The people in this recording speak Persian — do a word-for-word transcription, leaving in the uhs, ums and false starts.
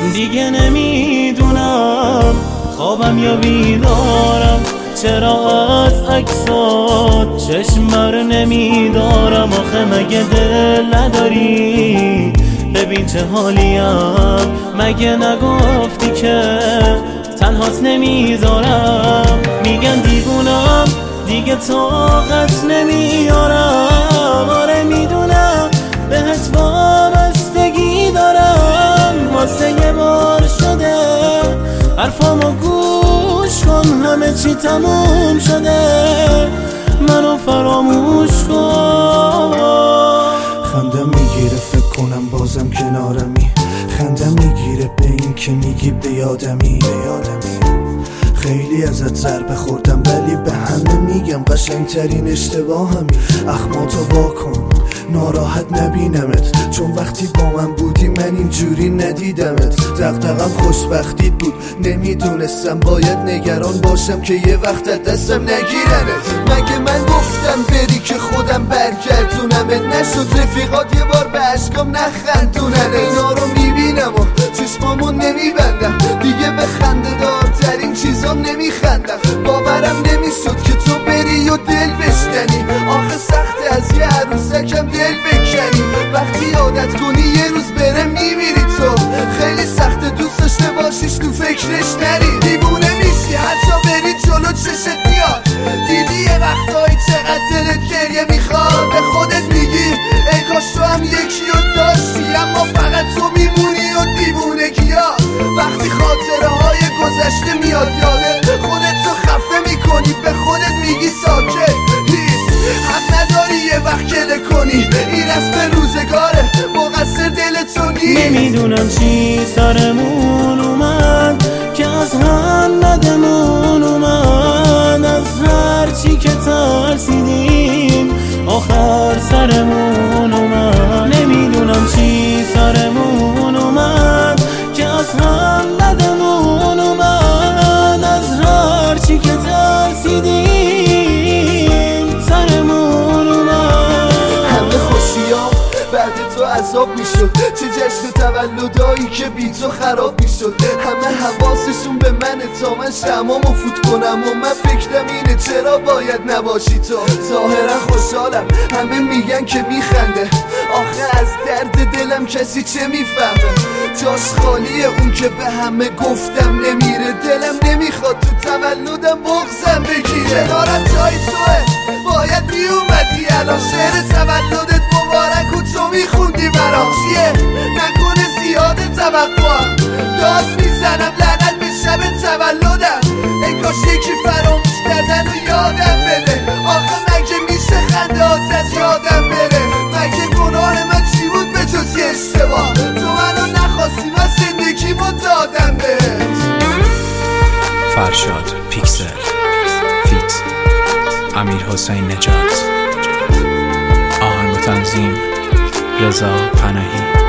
دیگه نمیدونم خوابم یا بیدارم، چرا از عکسات چشم بر نمیدارم. آخه مگه دل نداری ببین چه حالیم، مگه نگفتی که تنهات نمیذارم. میگن دیوونم دیگه طاقت نمیارم، آره میدونم بهت وابستگی دارم. واسه یه بار شده حرفامو گوش کن، همه چی تموم شده، منو فراموش کن. خندم میگیره فکر کنم بازم کنارمی، خندم میگیره به این که میگی بیادمی. خیلی ازت ضربه خوردم ولی به همه میگم قشنگترین اشتباهمی. اخماتو واکن ناراحت نبینمت، چون وقتی با من بودی من اینجوری ندیدمت. دغدغم خوشبختیت بود، نمیدونستم باید نگران باشم که یه وقت از دستم نگیرنت. مگه من گفتم بری که خودم برگردونمت؟ نشد رفیقات یه بار به عشقام نخندونن. اینا رو میبینم و چشمامو نمیبندم، دیگه به خنده دارترین چیزام نمیخندم. باورم نمیشد که تو بری و دل بشکنی، آخه سخته از یه عروسکم دل بکنی. وقتی عادت کنی یه روز بره میمیری تو، خیلی سخته دوست داشته باشیش تو فکرش نری. دیوونه میشی هر جا بری جلو چشت میاد، دیدی یه وقتایی چقدر دلت گریه میخواد. به خودت میگی ای کاش تو هم یکی رو داشتی، اما فقط تو میمونی و دیوونگیات. وقتی خاطره های گذشته میاد یادت، خودت تو خفه میکنی، به خودت میگی ساکت نیست. حق نداری یه وقت گله کنی، این از به روزگاره مقصر دلتو نیست. نمیدونم چی سرمون اومد که از هم ندمون اومد، از هر چی که ترسیدیم آخر سرمون اومد. نمیدونم چی سرمون اومد که از هم ندمون اومد، از هر چی که ترسیدیم سرمون اومد. همه خوشیام بعد تو عذاب میشد، چه جشن تولدایی که بی تو خراب میشد. همه حواسشون به منه تا من شمامو فوت کنم و من فکرم اینه چرا باید نباشی تو. ظاهرا خوشحالم همه میگن که میخنده، آخه از درد دلم کسی چه میفهمه. جاش خالیه اون که به همه گفتم نمیره، دلم نمیخواد تو تولدم بغضم بگیره. کنارم جای توه باید میومدی الان، شعر تولدت مبارک و تو میخوندی برام. چیه نکنه زیاده توقعم، داد میزنم لعنت به شب تولدم. ای کاش یکی فراموش کردن و یادم بده، آخه مگه میشه خندهات از یادم بره؟ مگه گناه من چی بود به جز یه اشتباه؟ تو منو نخواستی من زندگیمو دادم بهت. فرشاد پیکسل فیت امیر حسین نجات، آهنگ و تنظیم رضا پناهی.